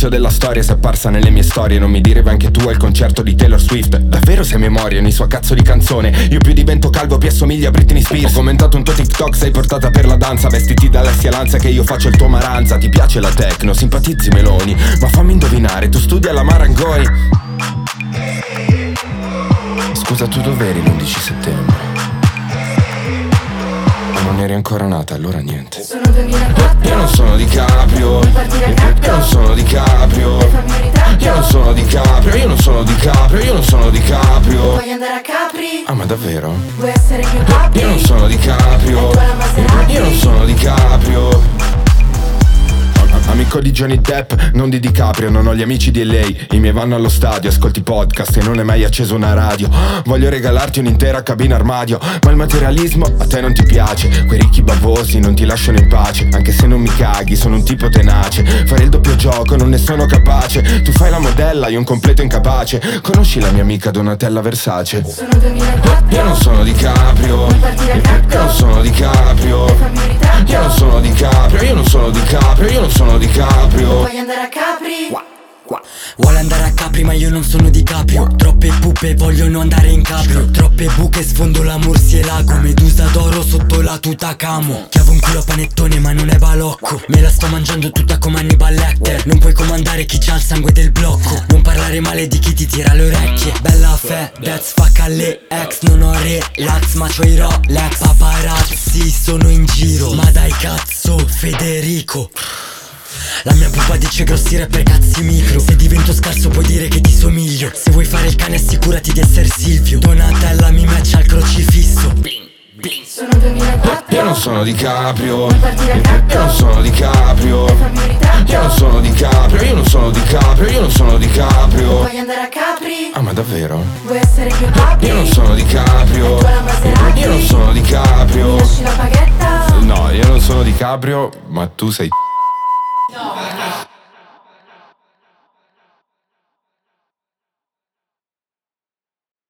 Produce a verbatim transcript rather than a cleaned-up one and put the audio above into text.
all'inizio della storia si è apparsa nelle mie storie. Non mi direvi anche tu al concerto di Taylor Swift? Davvero sei memoria ogni sua cazzo di canzone? Io più divento calvo più assomiglia a Britney Spears. Ho commentato un tuo TikTok, sei portata per la danza. Vestiti dall'Alessia Lanza che io faccio il tuo Maranza. Ti piace la techno, simpatizzi Meloni, ma fammi indovinare, tu studi alla Marangoni. Scusa, tu dov'eri l'undici settembre? Ma non eri ancora nata, allora niente. Sono duemilaquattro. Io non sono DiCaprio. Io non sono DiCaprio. Io non sono DiCaprio. Io non sono DiCaprio. Io non sono DiCaprio. Vuoi andare a Capri? Ah, ma davvero? Vuoi essere mio papi? Io non sono DiCaprio. Io non sono DiCaprio. Amico di Johnny Depp, non di DiCaprio. Non ho gli amici di L A, i miei vanno allo stadio. Ascolti podcast e non hai mai acceso una radio. Voglio regalarti un'intera cabina armadio, ma il materialismo a te non ti piace. Quei ricchi bavosi non ti lasciano in pace. Anche se non mi caghi, sono un tipo tenace. Fare il doppio gioco non ne sono capace. Tu fai la modella, io un completo incapace. Conosci la mia amica Donatella Versace? Sono duemilaquattro. Io non sono DiCaprio. Io non sono DiCaprio. Io non sono DiCaprio. Io non sono DiCaprio. Io non sono DiCaprio. Vuoi andare a Capri? Vuole andare a Capri ma io non sono DiCaprio. Troppe pupe vogliono andare in caprio. Troppe buche sfondo la Murcielago. Medusa d'oro sotto la tuta camo. Chiavo un culo a panettone ma non è balocco. Me la sto mangiando tutta come Hannibal Lecter. Non puoi comandare chi c'ha il sangue del blocco. Non parlare male di chi ti tira le orecchie. Bella Fedez fa alle ex. Non ho relax ma c'ho i Rolex. Paparazzi sono in giro. Ma dai cazzo Federico. La mia pupa dice grossi rapper cazzi micro. Se divento scarso puoi dire che ti somiglio. Se vuoi fare il cane assicurati di essere Silvio. Donatella mi matcha al crocifisso. Bling, bling. Sono duemilaquattro. Io non sono DiCaprio. Io non sono DiCaprio. Io non sono DiCaprio. Io non sono DiCaprio. Io non sono DiCaprio. Vuoi andare a Capri? Ah, ma davvero? Vuoi essere mio papi? Io non sono DiCaprio. Io non sono DiCaprio. Mi lasci la baghetta? No, io non sono DiCaprio, ma tu sei. No.